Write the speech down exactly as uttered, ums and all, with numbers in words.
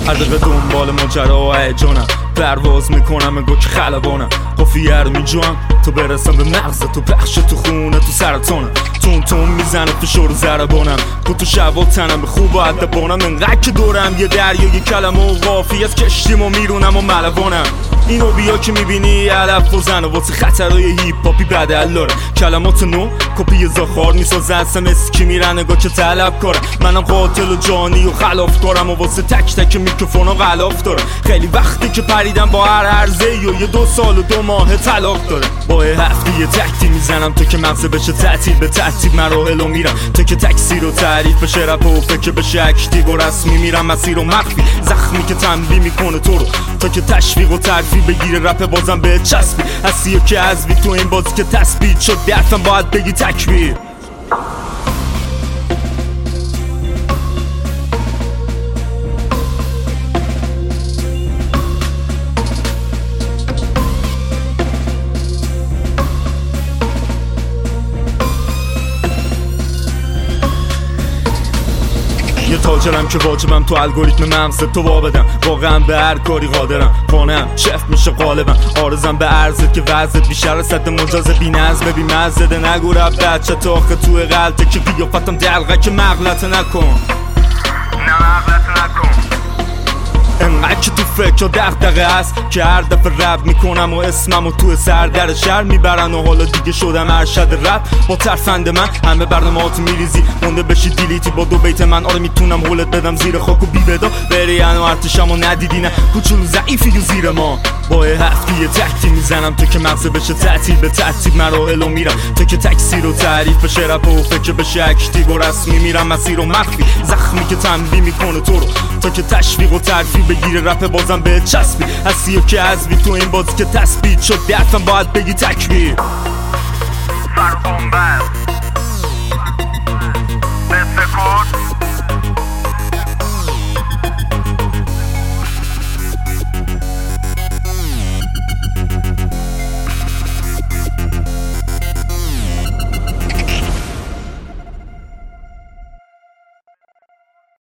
هر دقیقه دنبال ماجرا و هیجانم، پرواز میکنم انگار که خلبانم، قافیه رو میجوام تو برسم به مغز تو، پخش تو خونه تو سرطانم، تون تون میزنه فشار و ضربانم، تو تو شبا تنم به خوب و ادبانم، انقدر که دورم یه دریا یه کلمه و قافیه از کشتیم و میرونم و ملوانم. اینو بیا که میبینی علف و زن و واسه خطرهای هیپ هاپی بدل داره، کلمات نو کپی زاخار میسازه اصلا اسکی میرن نگاه که طلب کارم، منم قاتل و جانی و خلاف کارم و واسه تک تک میکروفون و غلاف دارم. خیلی وقتی که پریدم با هر عرضه و یه دو سال و دو ماه طلاق داره، با یه هفته یه تکتی میزنم تا که مغزه بشه تعطیل به ترتیب مراحل و میرم تا که تکثیر و تعریف بشه رپ و فکر بشه اکتیو و رسمی، میرم مسیر و مخفی زخمی که تنبیه میکنه تو رو تا که تشویق و ترفیع بگیره رپ بازم به چسبی، هستی که عزوی تو این بازی که تثبیت شد درتم باید بگی تکبیر. یه تاجرم که واجبم تو الگوریتم مغز تو وا بدم، واقعا به هر کاری قادرم، خانم شف میشه غالبم، آرزم به عرضت که وضعت بیشتر از صد مجاز بی نظم بی مزده، نگو رب بچه تا آخه تو غلطه که قیافتم دلغه که مغلطه نکن، نه مغلطه نکن. انقدر که تو فکر و دغدغه هست که هر دفعه رپ میکنم و اسمم و تو سر در شهر میبرن و حالا دیگه شدم ارشد رپ، با ترفند من همه برنامه‌هات میریزی مونده بشی دیلیتی با دو بیت من، آره میتونم هولت بدم زیر خاک و بی ودا بری انو ارتشم و ندیدی نه کوچولو ضعیفی و زیر ما، با یه هفته یه تکتی میزنم تا که مغزه بشه تعطیل به ترتیب مراحل و میرم تا که تکثیر و تعریف بشه رپ و فکر بشه اکتیو و رسمی، میرم مسیر و مخفی زخمی که تنبیه میکنه تو رو تا که تشویق و ترفیع بگیره رپ بازم به چسبی، هستی که عزوی تو این بازی که تثبیت شد درتم باید بگی تکبیر.